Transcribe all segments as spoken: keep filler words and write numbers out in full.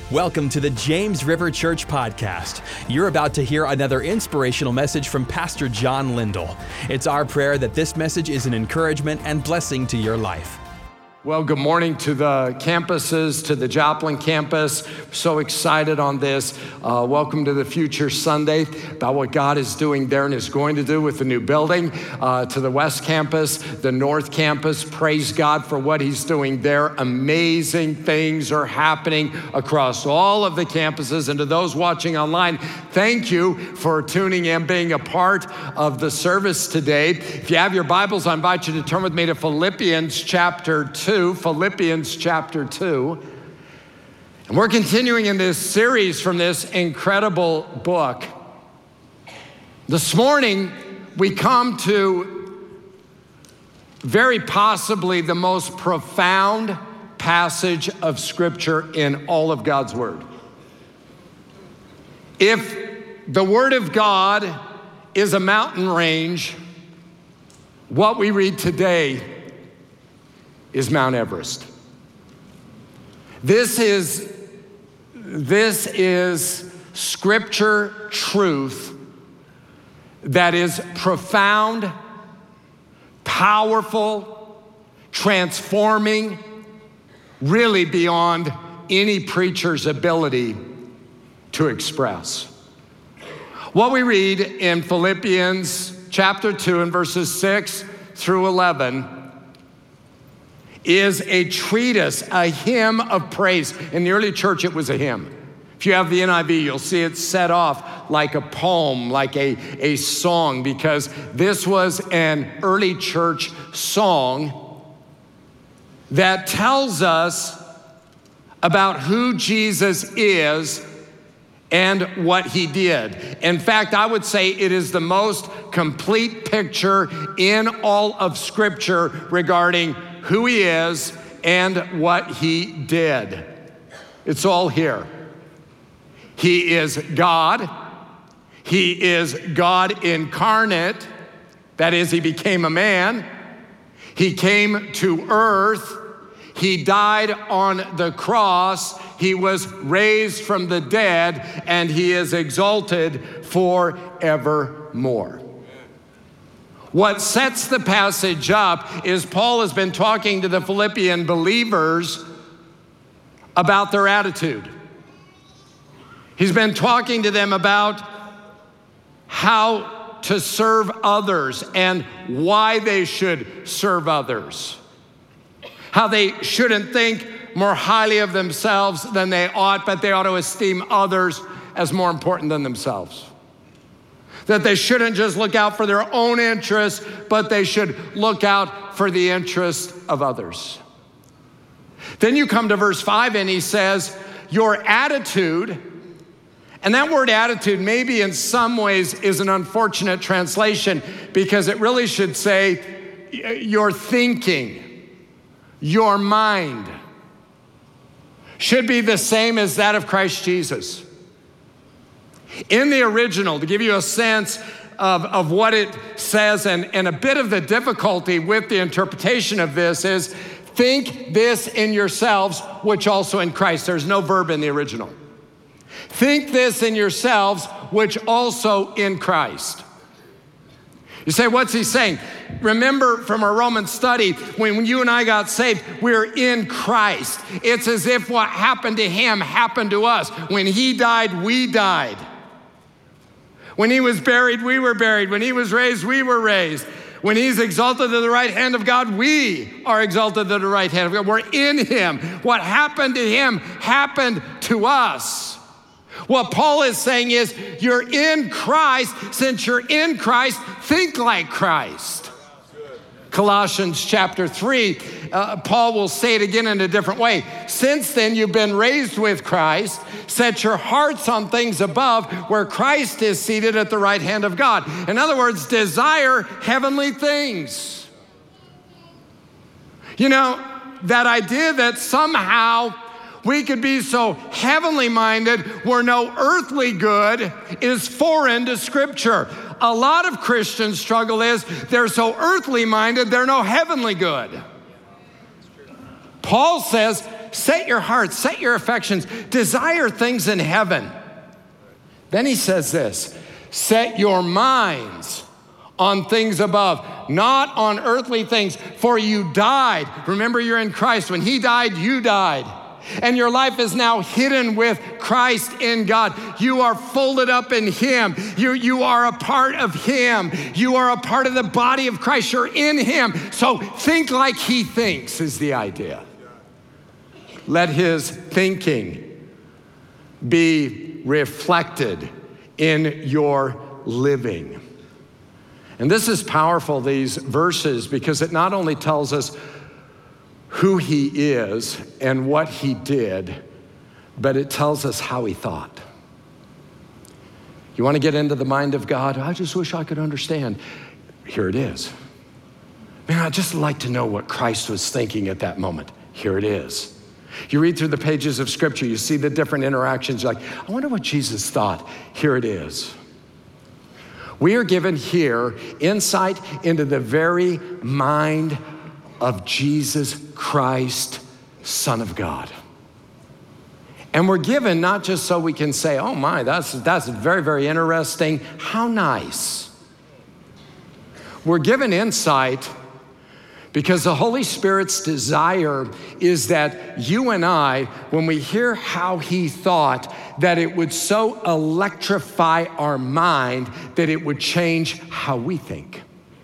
Welcome to the James River Church Podcast. You're about to hear another inspirational message from Pastor John Lindell. It's our prayer that this message is an encouragement and blessing to your life. Well, good morning to the campuses, to the Joplin campus. So excited on this. Uh, welcome to the Future Sunday, about what God is doing there and is going to do with the new building. Uh, to the West Campus, the North Campus, praise God for what he's doing there. Amazing things are happening across all of the campuses. And to those watching online, thank you for tuning in, being a part of the service today. If you have your Bibles, I invite you to turn with me to Philippians chapter two. Philippians chapter two. And we're continuing in this series from this incredible book. This morning, we come to very possibly the most profound passage of Scripture in all of God's Word. If the Word of God is a mountain range, what we read today is Mount Everest. This is, this is Scripture truth that is profound, powerful, transforming, really beyond any preacher's ability to express. What we read in Philippians chapter two and verses six through eleven is a treatise, a hymn of praise. In the early church, it was a hymn. If you have the N I V, you'll see it set off like a poem, like a, a song, because this was an early church song that tells us about who Jesus is and what he did. In fact, I would say it is the most complete picture in all of Scripture regarding who he is and what he did. It's all here. He is God. He is God incarnate. That is, he became a man. He came to earth. He died on the cross. He was raised from the dead, and he is exalted forevermore. What sets the passage up is Paul has been talking to the Philippian believers about their attitude. He's been talking to them about how to serve others and why they should serve others. How they shouldn't think more highly of themselves than they ought, but they ought to esteem others as more important than themselves. That they shouldn't just look out for their own interests, but they should look out for the interests of others. Then you come to verse five and he says, your attitude, and that word attitude maybe in some ways is an unfortunate translation because it really should say your thinking, your mind should be the same as that of Christ Jesus. In the original, to give you a sense of, of what it says and, and a bit of the difficulty with the interpretation of this is, think this in yourselves, which also in Christ. There's no verb in the original. Think this in yourselves, which also in Christ. You say, what's he saying? Remember from our Roman study, when you and I got saved, we're in Christ. It's as if what happened to him happened to us. When he died, we died. When he was buried, we were buried. When he was raised, we were raised. When he's exalted to the right hand of God, we are exalted to the right hand of God. We're in him. What happened to him happened to us. What Paul is saying is, you're in Christ. Since you're in Christ, think like Christ. Colossians chapter three, uh, Paul will say it again in a different way. Since then, you've been raised with Christ. Set your hearts on things above where Christ is seated at the right hand of God. In other words, desire heavenly things. You know, that idea that somehow we could be so heavenly minded where no earthly good is foreign to Scripture. A lot of Christians' struggle is they're so earthly minded, they're no heavenly good. Paul says, set your hearts, set your affections, desire things in heaven. Then he says this, set your minds on things above, not on earthly things, for you died. Remember, you're in Christ. When he died, you died. And your life is now hidden with Christ in God. You are folded up in him. You, you are a part of him. You are a part of the body of Christ. You're in him. So think like he thinks is the idea. Let his thinking be reflected in your living. And this is powerful, these verses, because it not only tells us who he is and what he did, but it tells us how he thought. You want to get into the mind of God? I just wish I could understand. Here it is. Man, I'd just like to know what Christ was thinking at that moment. Here it is. You read through the pages of Scripture, you see the different interactions. You're like, I wonder what Jesus thought. Here it is. We are given here insight into the very mind of Jesus Christ, Son of God. And we're given not just so we can say, oh my, that's, that's very, very interesting. How nice. We're given insight because the Holy Spirit's desire is that you and I, when we hear how he thought, that it would so electrify our mind that it would change how we think.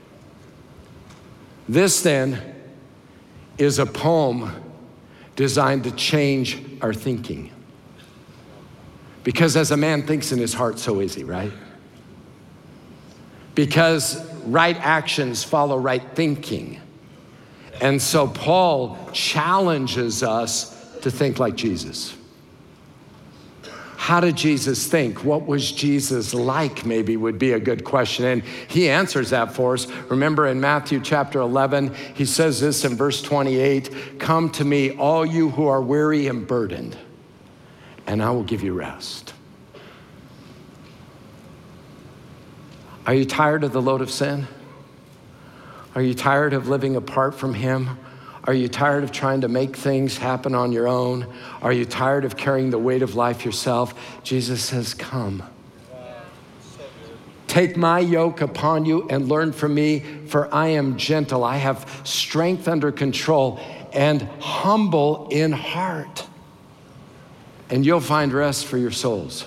This then is a poem designed to change our thinking. Because as a man thinks in his heart, so is he, right? Because right actions follow right thinking. And so Paul challenges us to think like Jesus. How did Jesus think? What was Jesus like, maybe would be a good question. And he answers that for us. Remember in Matthew chapter eleven, he says this in verse twenty-eight, come to me, all you who are weary and burdened, and I will give you rest. Are you tired of the load of sin? Are you tired of living apart from him? Are you tired of trying to make things happen on your own? Are you tired of carrying the weight of life yourself? Jesus says, come. Take my yoke upon you and learn from me, for I am gentle. I have strength under control and humble in heart. And you'll find rest for your souls.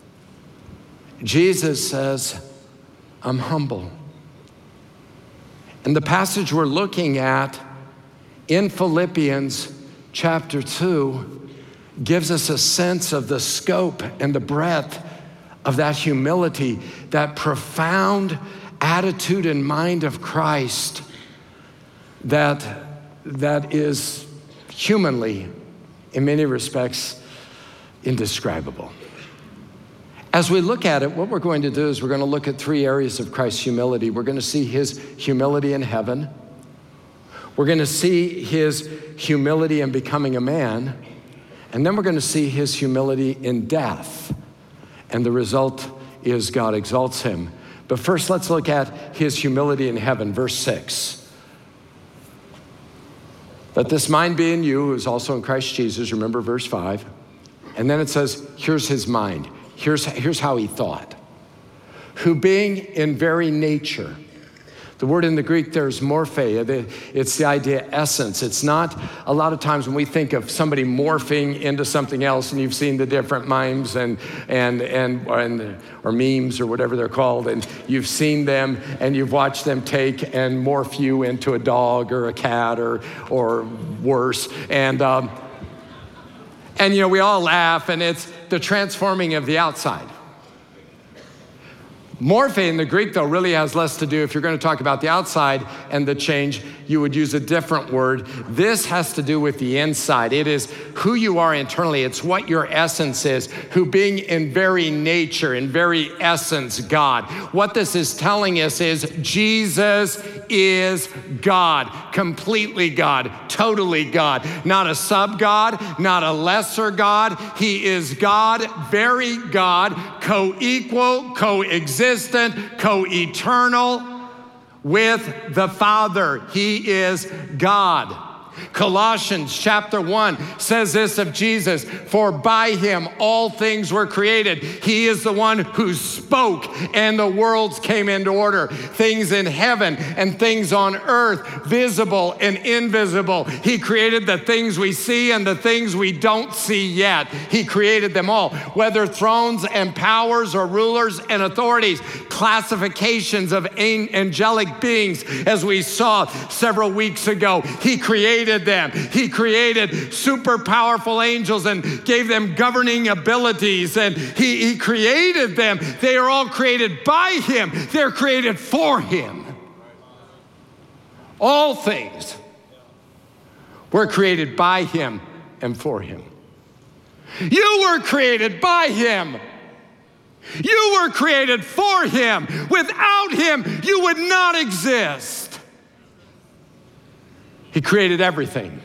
Jesus says, I'm humble. And the passage we're looking at in Philippians chapter two gives us a sense of the scope and the breadth of that humility, that profound attitude and mind of Christ that, that is humanly, in many respects, indescribable. As we look at it, what we're going to do is we're going to look at three areas of Christ's humility. We're going to see his humility in heaven. We're going to see his humility in becoming a man. And then we're going to see his humility in death. And the result is God exalts him. But first, let's look at his humility in heaven, verse six. Let this mind be in you, who is also in Christ Jesus. Remember verse five. And then it says, here's his mind. Here's, here's how he thought. Who being in very nature, the word in the Greek there is morphe. It's the idea essence. It's not, a lot of times when we think of somebody morphing into something else, and you've seen the different mimes and, and, and, and or memes or whatever they're called, and you've seen them and you've watched them take and morph you into a dog or a cat or, or worse. And, um, and you know, we all laugh, and it's the transforming of the outside. Morphe in the Greek, though, really has less to do, if you're going to talk about the outside and the change, you would use a different word. This has to do with the inside. It is who you are internally. It's what your essence is, who being in very nature, in very essence, God. What this is telling us is Jesus is God, completely God, totally God. Not a sub-God, not a lesser God. He is God, very God, co-equal, co-existent, co-eternal with the Father. He is God. Colossians chapter one says this of Jesus, for by him all things were created. He is the one who spoke and the worlds came into order. Things in heaven and things on earth, visible and invisible. He created the things we see and the things we don't see yet. He created them all, whether thrones and powers or rulers and authorities, classifications of angelic beings, as we saw several weeks ago. He created them. He created super powerful angels and gave them governing abilities, and he, he created them. They are all created by him. They're created for him. All things were created by him and for him. You were created by him. You were created for him. Without him, you would not exist. He created everything.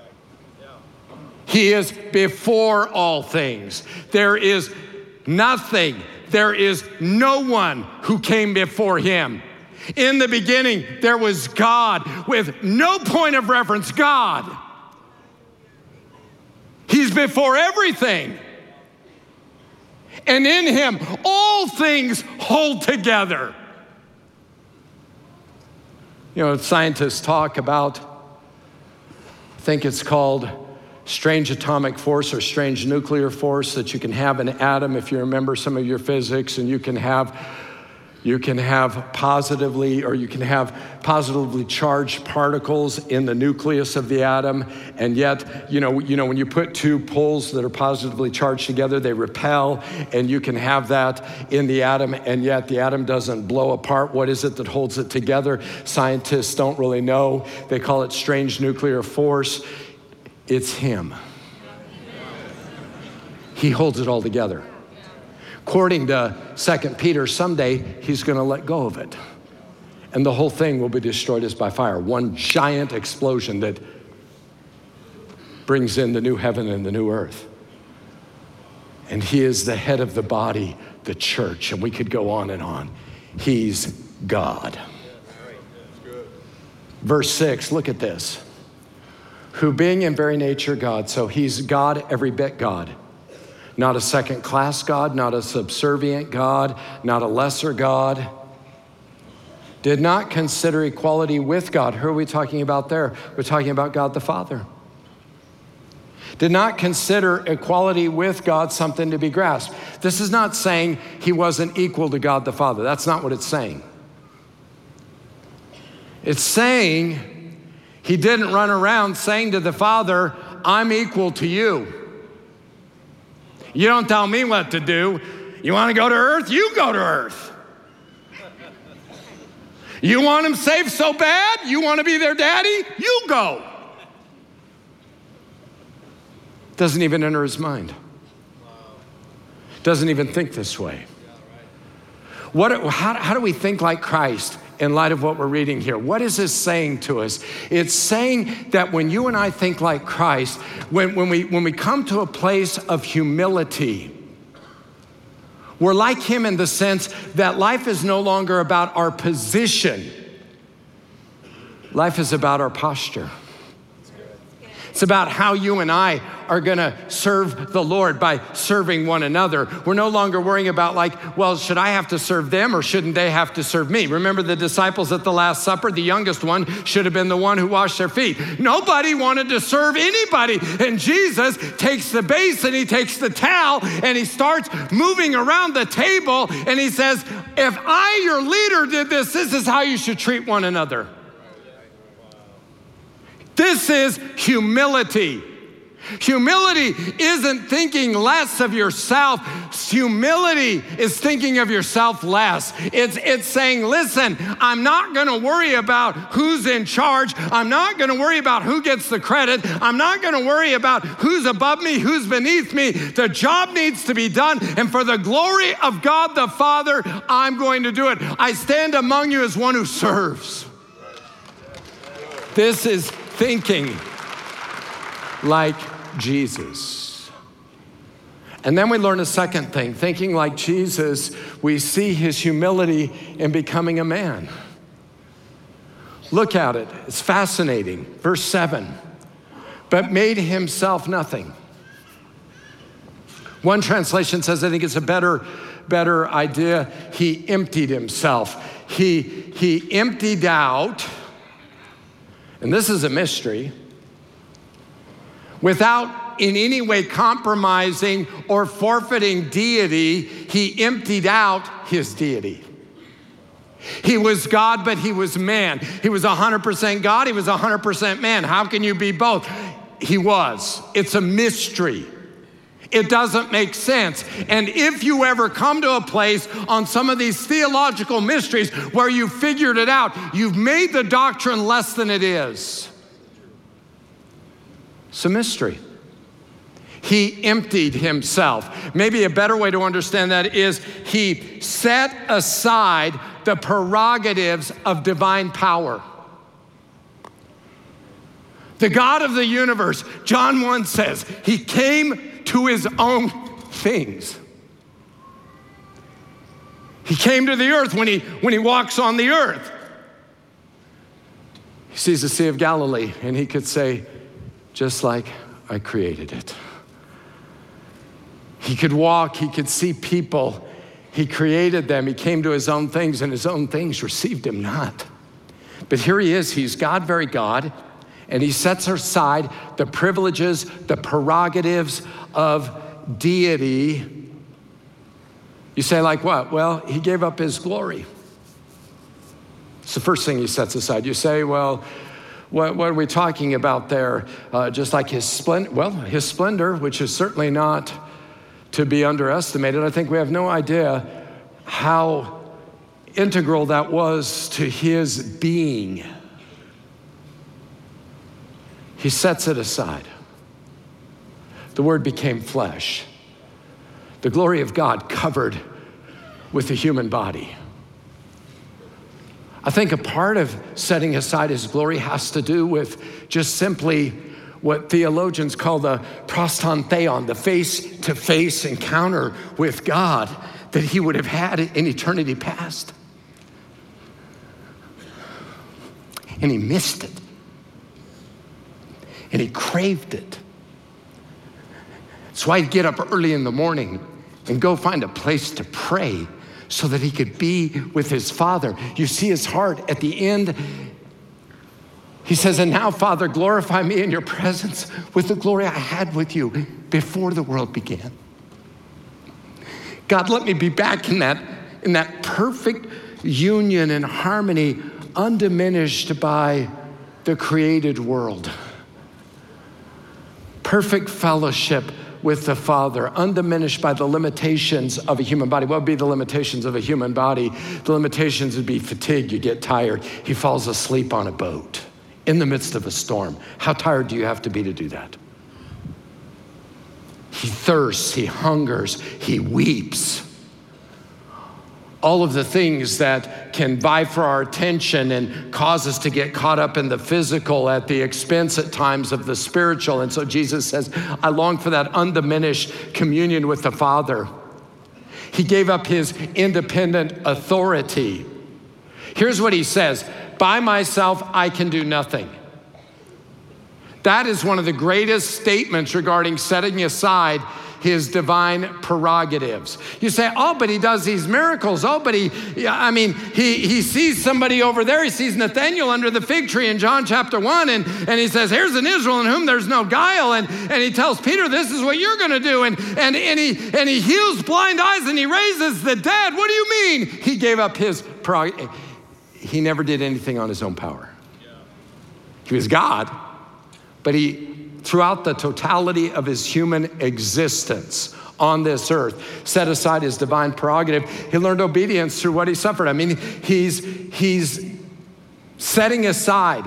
He is before all things. There is nothing, there is no one who came before him. In the beginning, there was God with no point of reference, God. He's before everything. And in him, all things hold together. You know, scientists talk about, I think it's called strange atomic force or strange nuclear force, that you can have an atom, if you remember some of your physics, and you can have You can have positively, or you can have positively charged particles in the nucleus of the atom, and yet, you know, you know, when you put two poles that are positively charged together, they repel, and you can have that in the atom, and yet the atom doesn't blow apart. What is it that holds it together? Scientists don't really know. They call it strange nuclear force. It's him. He holds it all together. According to Second Peter, someday he's going to let go of it. And the whole thing will be destroyed as by fire. One giant explosion that brings in the new heaven and the new earth. And he is the head of the body, the church. And we could go on and on. He's God. Verse six, look at this. Who being in very nature God, so he's God, every bit God. Not a second-class God, not a subservient God, not a lesser God. Did not consider equality with God. Who are we talking about there? We're talking about God the Father. Did not consider equality with God something to be grasped. This is not saying he wasn't equal to God the Father. That's not what it's saying. It's saying he didn't run around saying to the Father, I'm equal to you. You don't tell me what to do. You want to go to earth? You go to earth. You want them saved so bad? You want to be their daddy? You go. Doesn't even enter his mind. Doesn't even think this way. What? How, how do we think like Christ in light of what we're reading here? What is this saying to us? It's saying that when you and I think like Christ, when, when, we, when we come to a place of humility, we're like him in the sense that life is no longer about our position. Life is about our posture. It's about how you and I are gonna serve the Lord by serving one another. We're no longer worrying about like, well, should I have to serve them or shouldn't they have to serve me? Remember the disciples at the Last Supper? The youngest one should have been the one who washed their feet. Nobody wanted to serve anybody. And Jesus takes the basin, he takes the towel, and he starts moving around the table, and he says, if I, your leader, did this, this is how you should treat one another. This is humility. Humility isn't thinking less of yourself. Humility is thinking of yourself less. It's, it's saying, listen, I'm not gonna worry about who's in charge. I'm not gonna worry about who gets the credit. I'm not gonna worry about who's above me, who's beneath me. The job needs to be done, and for the glory of God the Father, I'm going to do it. I stand among you as one who serves. This is thinking like Jesus. And then we learn a second thing. Thinking like Jesus, we see his humility in becoming a man. Look at it. It's fascinating. Verse seven. but made himself nothing. One translation says, I think it's a better, better idea, he emptied himself. He, he emptied out, and this is a mystery, without in any way compromising or forfeiting deity, he emptied out his deity. He was God, but he was man. He was one hundred percent God, he was one hundred percent man. How can you be both? He was. It's a mystery. It doesn't make sense. And if you ever come to a place on some of these theological mysteries where you figured it out, you've made the doctrine less than it is. It's a mystery. He emptied himself. Maybe a better way to understand that is he set aside the prerogatives of divine power. The God of the universe, John one says, he came to his own things. He came to the earth when he, when he walks on the earth. He sees the Sea of Galilee and he could say, just like I created it. He could walk, he could see people. He created them. He came to his own things and his own things received him not. But here he is, he's God, very God. And he sets aside the privileges, the prerogatives of deity. You say, like what? Well, he gave up his glory. It's the first thing he sets aside. You say, well, what, what are we talking about there? Uh, just like his splendor, well, his splendor, which is certainly not to be underestimated. I think we have no idea how integral that was to his being. He sets it aside. The Word became flesh. The glory of God covered with the human body. I think a part of setting aside his glory has to do with just simply what theologians call the proston theon, the face-to-face encounter with God that he would have had in eternity past. And he missed it. And he craved it. That's why he'd get up early in the morning and go find a place to pray so that he could be with his Father. You see his heart at the end. He says, and now, Father, glorify me in your presence with the glory I had with you before the world began. God, let me be back in that, in that perfect union and harmony, undiminished by the created world. Perfect fellowship with the Father, undiminished by the limitations of a human body. What would be the limitations of a human body? The limitations would be fatigue, you get tired. He falls asleep on a boat in the midst of a storm. How tired do you have to be to do that? He thirsts, he hungers, he weeps. All of the things that can vie for our attention and cause us to get caught up in the physical at the expense at times of the spiritual. And so Jesus says, I long for that undiminished communion with the Father. He gave up his independent authority. Here's what he says, by myself, I can do nothing. That is one of the greatest statements regarding setting aside his divine prerogatives. You say, oh, but he does these miracles. Oh, but he, I mean, he, he sees somebody over there. He sees Nathanael under the fig tree in John chapter one. And, and he says, here's an Israel in whom there's no guile. And, and he tells Peter, this is what you're going to do. And, and, and, he, and he heals blind eyes and he raises the dead. What do you mean? He gave up his prerogative. He never did anything on his own power. He was God, but he, throughout the totality of his human existence on this earth, set aside his divine prerogative. He learned obedience through what he suffered. I mean, he's, he's setting aside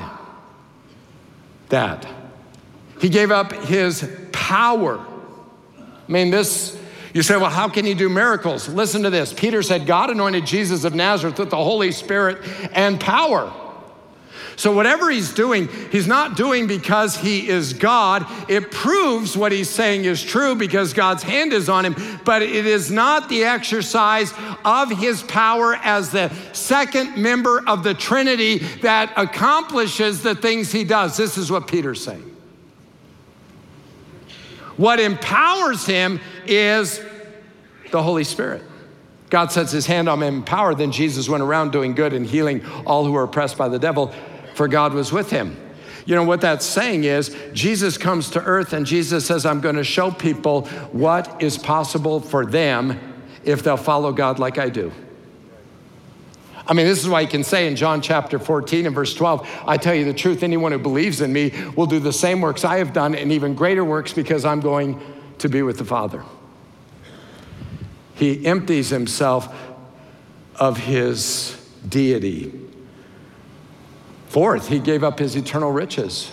that. He gave up his power. I mean, this, you say, well, how can he do miracles? Listen to this. Peter said, God anointed Jesus of Nazareth with the Holy Spirit and power. So whatever he's doing, he's not doing because he is God. It proves what he's saying is true because God's hand is on him, but it is not the exercise of his power as the second member of the Trinity that accomplishes the things he does. This is what Peter's saying. What empowers him is the Holy Spirit. God sets his hand on him in power. Then Jesus went around doing good and healing all who were oppressed by the devil, for God was with him. You know, what that's saying is Jesus comes to earth and Jesus says, I'm going to show people what is possible for them if they'll follow God like I do. I mean, this is why he can say in John chapter fourteen and verse twelve, I tell you the truth, anyone who believes in me will do the same works I have done and even greater works because I'm going to be with the Father. He empties himself of his deity. Fourth, he gave up his eternal riches.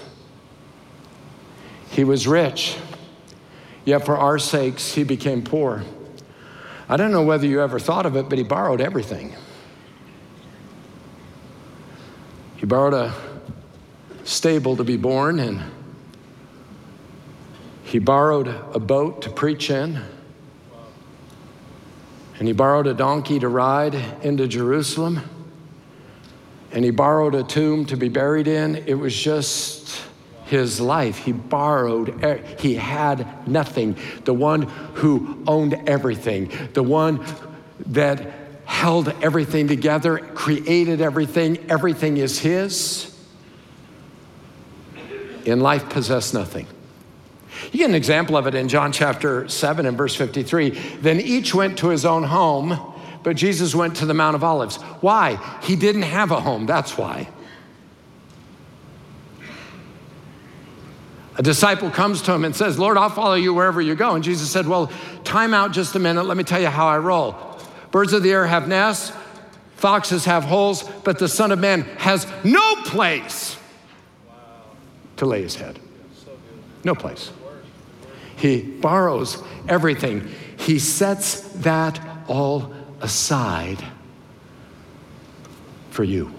He was rich, yet for our sakes, he became poor. I don't know whether you ever thought of it, but he borrowed everything. He borrowed a stable to be born, and he borrowed a boat to preach in, and he borrowed a donkey to ride into Jerusalem, and he borrowed a tomb to be buried in. It was just his life. He borrowed, he had nothing. The one who owned everything, the one that held everything together, created everything, everything is his, in life possessed nothing. You get an example of it in John chapter seven and verse fifty-three. Then each went to his own home, but Jesus went to the Mount of Olives. Why? He didn't have a home, that's why. A disciple comes to him and says, Lord, I'll follow you wherever you go. And Jesus said, well, time out just a minute, let me tell you how I roll. Birds of the air have nests, foxes have holes, but the Son of Man has no place to lay his head. No place. He borrows everything. He sets that all aside for you.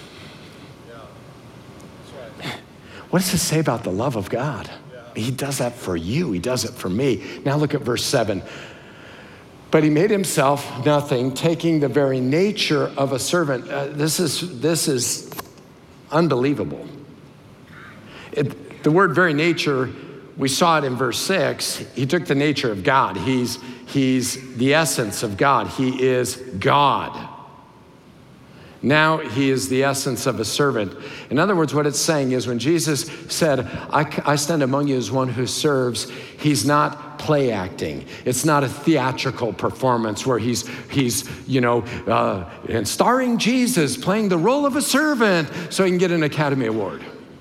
What does this say about the love of God? He does that for you. He does it for me. Now look at verse seven. But he made himself nothing, taking the very nature of a servant. Uh, this is this is unbelievable. It, the word very nature, we saw it in verse six. He took the nature of God. He's, he's the essence of God. He is God. Now he is the essence of a servant. In other words, what it's saying is when Jesus said, I, I stand among you as one who serves, he's not play acting. It's not a theatrical performance where he's, he's you know, uh, and starring Jesus playing the role of a servant so he can get an Academy Award.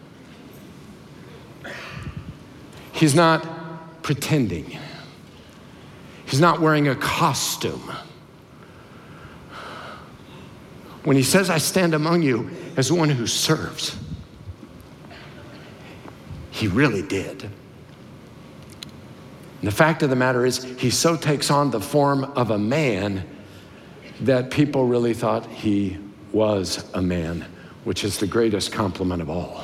He's not pretending. He's not wearing a costume. When he says, I stand among you as one who serves, he really did. And the fact of the matter is, he so takes on the form of a man that people really thought he was a man, which is the greatest compliment of all.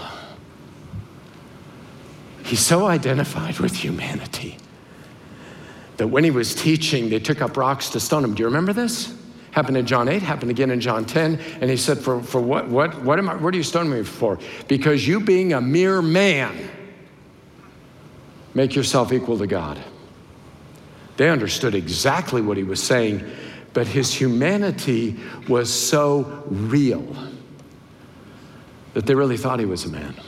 He so identified with humanity that when he was teaching, they took up rocks to stone him. Do you remember this? Happened in John eight, happened again in John ten. And he said, for, for what, what, what am I, what are you stoning me for? Because you being a mere man, make yourself equal to God. They understood exactly what he was saying, but his humanity was so real that they really thought he was a man.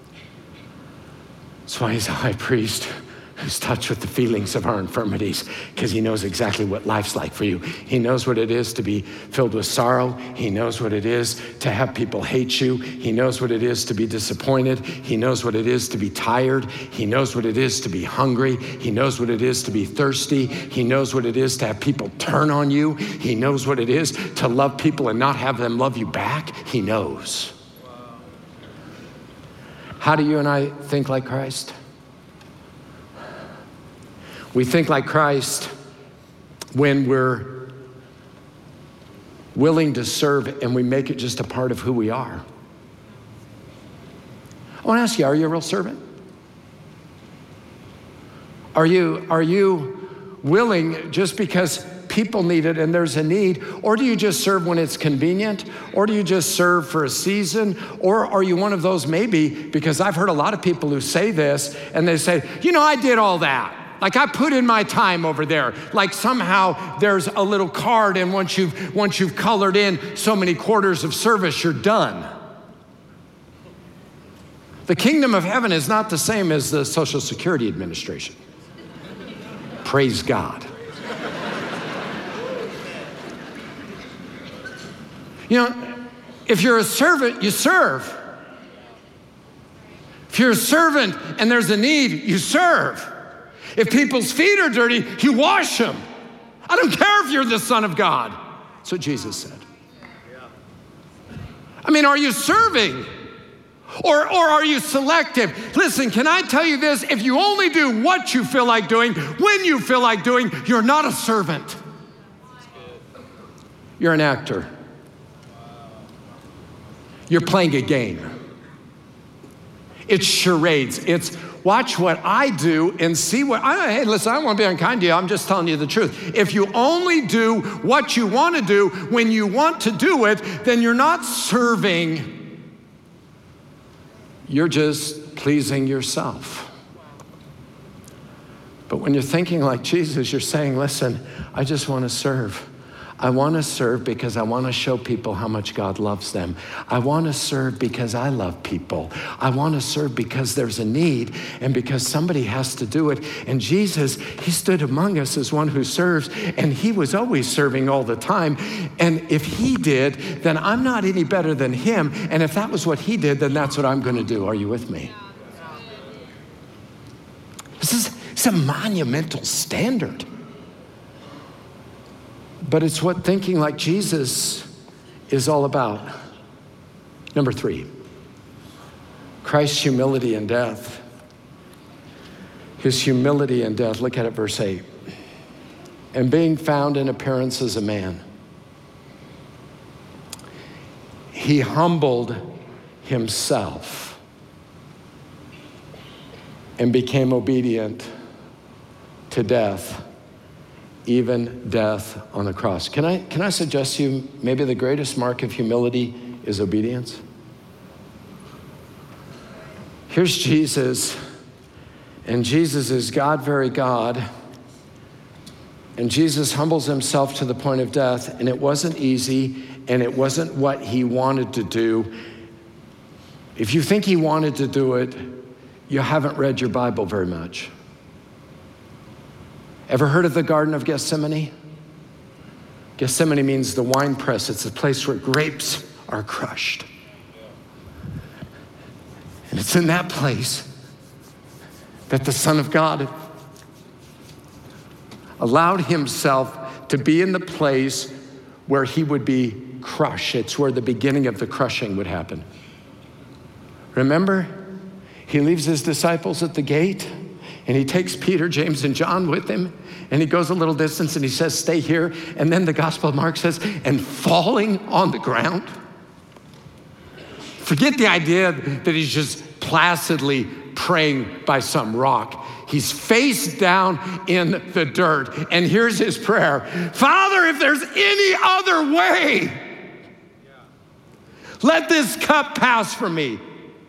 That's why he's a high priest who's touched with the feelings of our infirmities, because he knows exactly what life's like for you. He knows what it is to be filled with sorrow. He knows what it is to have people hate you. He knows what it is to be disappointed. He knows what it is to be tired. He knows what it is to be hungry. He knows what it is to be thirsty. He knows what it is to have people turn on you. He knows what it is to love people and not have them love you back. He knows. How do you and I think like Christ? We think like Christ when we're willing to serve and we make it just a part of who we are. I want to ask you, are you a real servant? Are you, are you willing just because people need it and there's a need? Or do you just serve when it's convenient? Or do you just serve for a season? Or are you one of those maybe, because I've heard a lot of people who say this and they say, you know, I did all that. Like I put in my time over there. Like somehow there's a little card, and once you've, once you've colored in so many quarters of service, you're done. The kingdom of heaven is not the same as the Social Security Administration. Praise God. You know, if you're a servant, you serve. If you're a servant and there's a need, you serve. If people's feet are dirty, you wash them. I don't care if you're the Son of God. That's what Jesus said. I mean, are you serving? Or, or are you selective? Listen, can I tell you this? If you only do what you feel like doing, when you feel like doing, you're not a servant. You're an actor. You're playing a game. It's charades. It's watch what I do and see what, I, hey, listen, I don't want to be unkind to you. I'm just telling you the truth. If you only do what you want to do when you want to do it, then you're not serving. You're just pleasing yourself. But when you're thinking like Jesus, you're saying, listen, I just want to serve. I want to serve because I want to show people how much God loves them. I want to serve because I love people. I want to serve because there's a need and because somebody has to do it. And Jesus, he stood among us as one who serves, and he was always serving all the time. And if he did, then I'm not any better than him. And if that was what he did, then that's what I'm going to do. Are you with me? This is it's a monumental standard. But it's what thinking like Jesus is all about. Number three, Christ's humility and death. His humility and death. Look at it, verse eight. And being found in appearance as a man, he humbled himself and became obedient to death, even death on the cross. Can I, can I suggest to you maybe the greatest mark of humility is obedience? Here's Jesus, and Jesus is God, very God, and Jesus humbles himself to the point of death, and it wasn't easy, and it wasn't what he wanted to do. If you think he wanted to do it, you haven't read your Bible very much. Ever heard of the Garden of Gethsemane? Gethsemane means the wine press. It's a place where grapes are crushed. And it's in that place that the Son of God allowed himself to be in the place where he would be crushed. It's where the beginning of the crushing would happen. Remember, he leaves his disciples at the gate, and he takes Peter, James, and John with him, and he goes a little distance and he says, stay here. And then the Gospel of Mark says, and falling on the ground. Forget the idea that he's just placidly praying by some rock. He's face down in the dirt. And here's his prayer. Father, if there's any other way, let this cup pass from me.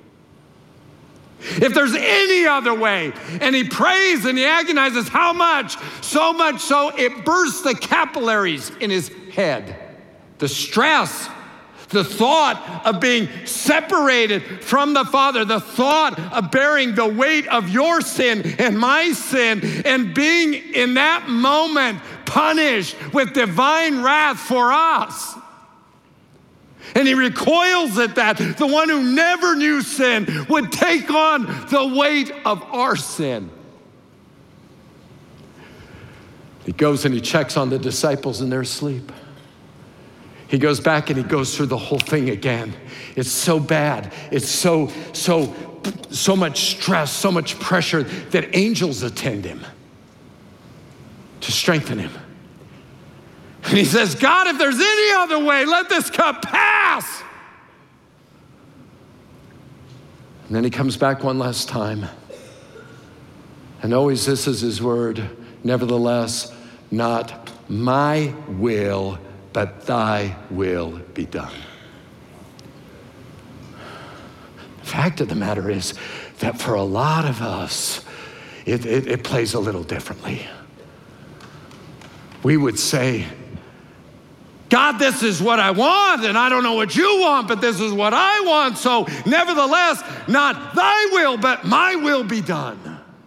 If there's any other way. And he prays and he agonizes. How much? So much so it bursts the capillaries in his head. The stress, the thought of being separated from the Father, the thought of bearing the weight of your sin and my sin, and being in that moment punished with divine wrath for us. And he recoils at that. The one who never knew sin would take on the weight of our sin. He goes and he checks on the disciples and they're asleep. He goes back and he goes through the whole thing again. It's so bad. It's so, so, so much stress, so much pressure that angels attend him to strengthen him. And he says, God, if there's any other way, let this cup pass. And then he comes back one last time. And always this is his word. Nevertheless, not my will, but thy will be done. The fact of the matter is that for a lot of us, it, it, it plays a little differently. We would say, God, this is what I want, and I don't know what you want, but this is what I want. So nevertheless, not thy will, but my will be done.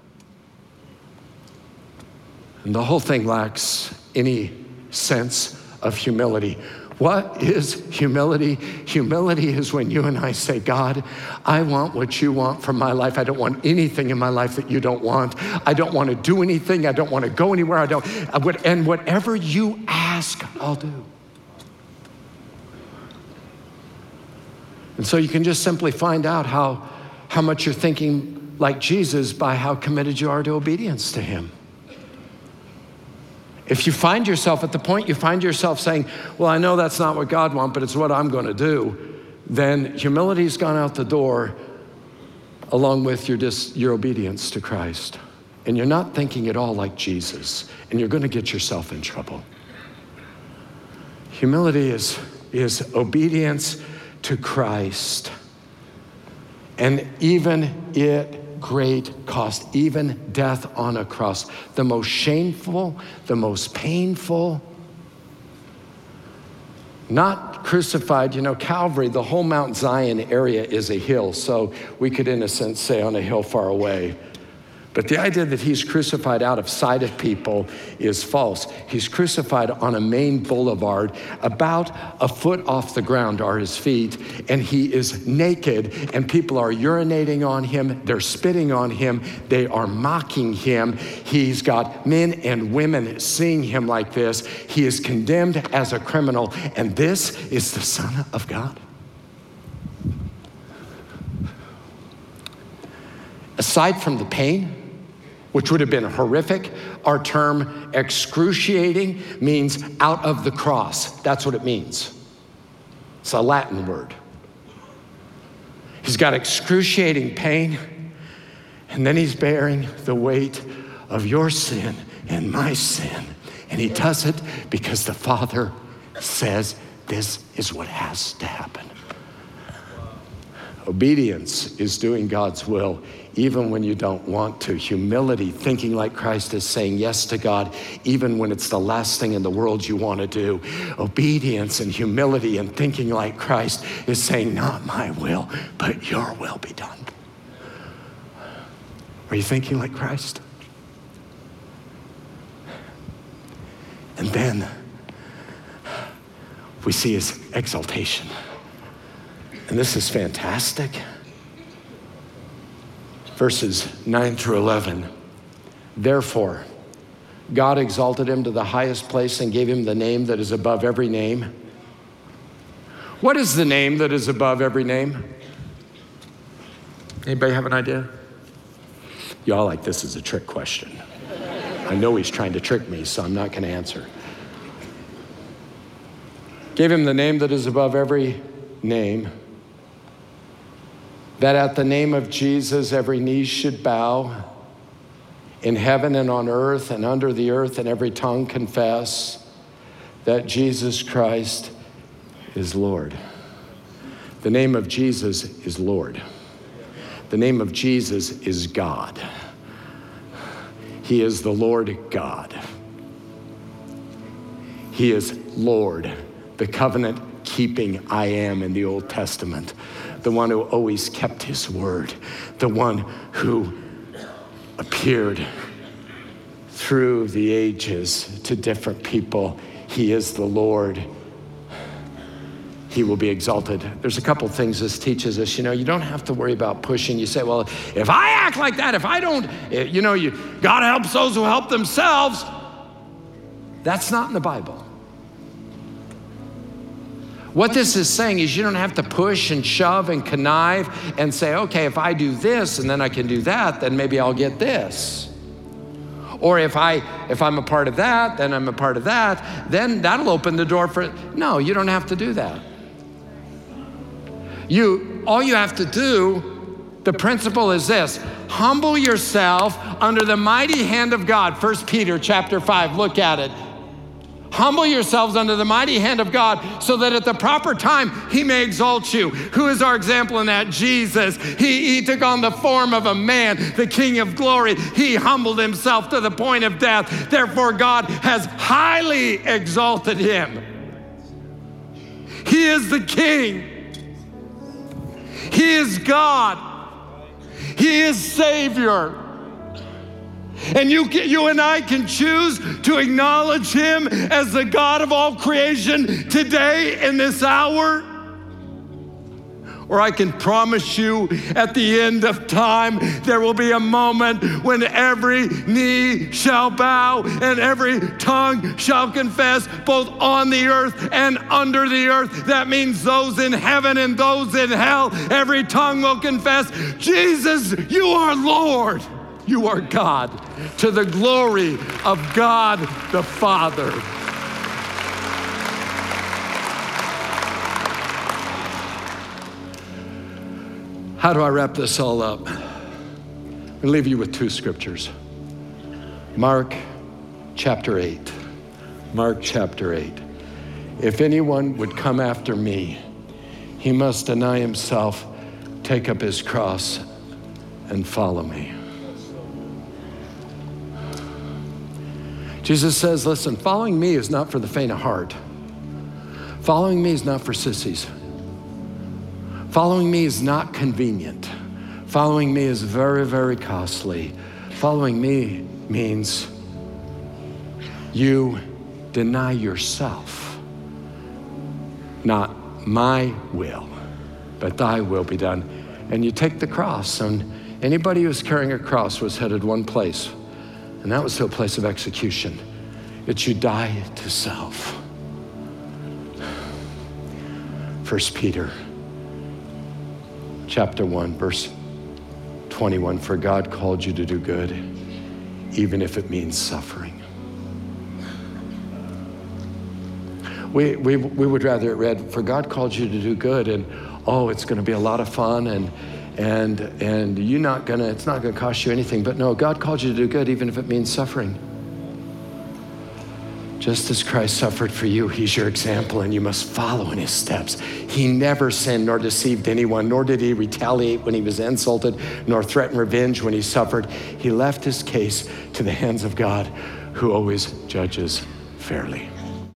And the whole thing lacks any sense of humility. What is humility? Humility is when you and I say, God, I want what you want from my life. I don't want anything in my life that you don't want. I don't want to do anything. I don't want to go anywhere. I don't. And whatever you ask, I'll do. And so you can just simply find out how, how much you're thinking like Jesus by how committed you are to obedience to him. If you find yourself at the point you find yourself saying, well, I know that's not what God wants, but it's what I'm going to do, then humility's gone out the door along with your, dis- your obedience to Christ. And you're not thinking at all like Jesus, and you're going to get yourself in trouble. Humility is, is obedience to Christ, and even it great cost, even death on a cross, the most shameful, the most painful, not crucified. You know, Calvary, the whole Mount Zion area is a hill, so we could in a sense say on a hill far away. But the idea that he's crucified out of sight of people is false. He's crucified on a main boulevard. About a foot off the ground are his feet, and he is naked, and people are urinating on him. They're spitting on him. They are mocking him. He's got men and women seeing him like this. He is condemned as a criminal, and this is the Son of God. Aside from the pain, which would have been horrific, our term excruciating means out of the cross. That's what it means. It's a Latin word. He's got excruciating pain, and then he's bearing the weight of your sin and my sin. And he does it because the Father says this is what has to happen. Obedience is doing God's will, even when you don't want to. Humility, thinking like Christ, is saying yes to God, even when it's the last thing in the world you want to do. Obedience and humility and thinking like Christ is saying, not my will, but your will be done. Are you thinking like Christ? And then we see his exaltation. And this is fantastic. Verses nine through eleven. Therefore, God exalted him to the highest place and gave him the name that is above every name. What is the name that is above every name? Anybody have an idea? Y'all like this is a trick question. I know he's trying to trick me, so I'm not going to answer. Gave him the name that is above every name, that at the name of Jesus, every knee should bow in heaven and on earth and under the earth, and every tongue confess that Jesus Christ is Lord. The name of Jesus is Lord. The name of Jesus is God. He is the Lord God. He is Lord, the covenant-keeping I am in the Old Testament. The one who always kept his word, the one who appeared through the ages to different people. He is the Lord. He will be exalted. There's a couple things this teaches us. You know, you don't have to worry about pushing. You say, well, if I act like that, if I don't, you know, you, God helps those who help themselves. That's not in the Bible. What this is saying is you don't have to push and shove and connive and say, okay, if I do this and then I can do that, then maybe I'll get this. Or if, I, if I'm a part of that, then I'm a part of that, then that'll open the door for, no, you don't have to do that. You, all you have to do, the principle is this: humble yourself under the mighty hand of God. First Peter chapter five, look at it. Humble yourselves under the mighty hand of God so that at the proper time he may exalt you. Who is our example in that? Jesus. He, he took on the form of a man, the King of glory. He humbled himself to the point of death. Therefore, God has highly exalted him. He is the King. He is God. He is Savior. And you, can, you and I can choose to acknowledge him as the God of all creation today in this hour. Or I can promise you at the end of time, there will be a moment when every knee shall bow and every tongue shall confess, both on the earth and under the earth. That means those in heaven and those in hell, every tongue will confess, Jesus, you are Lord. You are God, to the glory of God the Father. How do I wrap this all up? I'll leave you with two scriptures. Mark chapter eight. Mark chapter eight. If anyone would come after me, he must deny himself, take up his cross, and follow me. Jesus says, listen, following me is not for the faint of heart. Following me is not for sissies. Following me is not convenient. Following me is very, very costly. Following me means you deny yourself. Not my will, but thy will be done. And you take the cross, and anybody who's carrying a cross was headed one place, and that was to a place of execution. It's you die to self. First Peter chapter one, verse twenty-one, for God called you to do good, even if it means suffering. We, we, we would rather it read, for God called you to do good, and oh, it's gonna be a lot of fun, and And and you're not gonna, it's not gonna cost you anything. But no, God called you to do good, even if it means suffering. Just as Christ suffered for you, he's your example, and you must follow in his steps. He never sinned nor deceived anyone, nor did he retaliate when he was insulted, nor threaten revenge when he suffered. He left his case to the hands of God, who always judges fairly.